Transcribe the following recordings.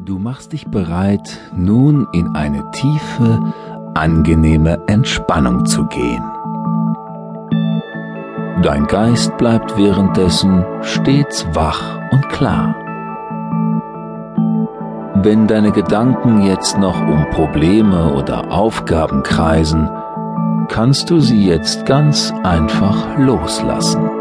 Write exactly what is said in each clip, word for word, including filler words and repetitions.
Du machst dich bereit, nun in eine tiefe, angenehme Entspannung zu gehen. Dein Geist bleibt währenddessen stets wach und klar. Wenn deine Gedanken jetzt noch um Probleme oder Aufgaben kreisen, kannst du sie jetzt ganz einfach loslassen.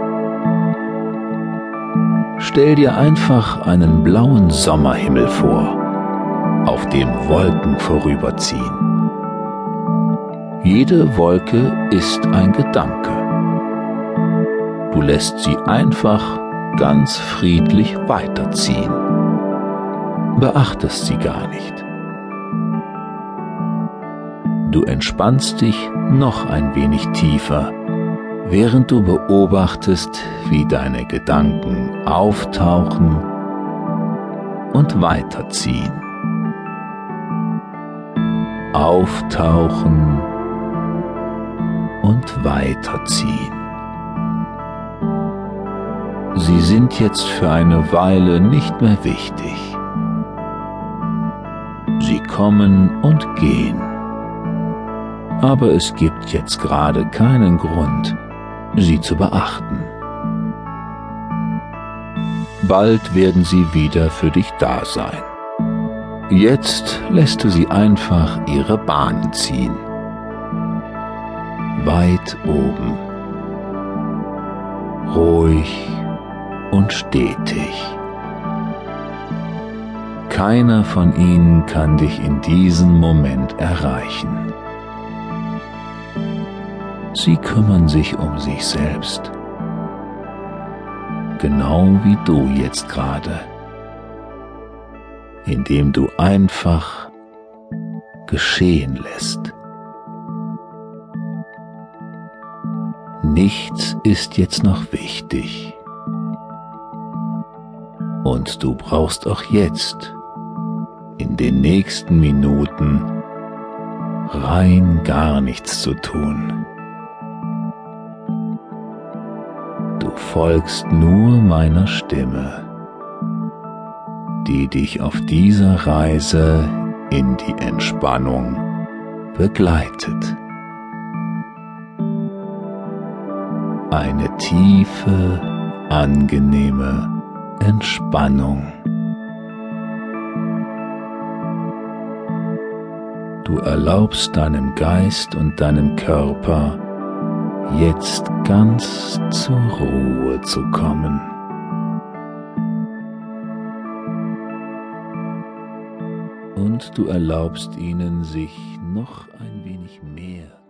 Stell dir einfach einen blauen Sommerhimmel vor, auf dem Wolken vorüberziehen. Jede Wolke ist ein Gedanke. Du lässt sie einfach ganz friedlich weiterziehen. Beachtest sie gar nicht. Du entspannst dich noch ein wenig tiefer, während du beobachtest, wie deine Gedanken auftauchen und weiterziehen. Auftauchen und weiterziehen. Sie sind jetzt für eine Weile nicht mehr wichtig. Sie kommen und gehen. Aber es gibt jetzt gerade keinen Grund, sie zu beachten. Bald werden sie wieder für dich da sein. Jetzt lässt du sie einfach ihre Bahnen ziehen. Weit oben. Ruhig und stetig. Keiner von ihnen kann dich in diesem Moment erreichen. Sie kümmern sich um sich selbst. Genau wie du jetzt gerade. Indem du einfach geschehen lässt. Nichts ist jetzt noch wichtig. Und du brauchst auch jetzt, in den nächsten Minuten, rein gar nichts zu tun. Du folgst nur meiner Stimme, die dich auf dieser Reise in die Entspannung begleitet. Eine tiefe, angenehme Entspannung. Du erlaubst deinem Geist und deinem Körper, jetzt ganz zur Ruhe zu kommen. Und du erlaubst ihnen, sich noch ein wenig mehr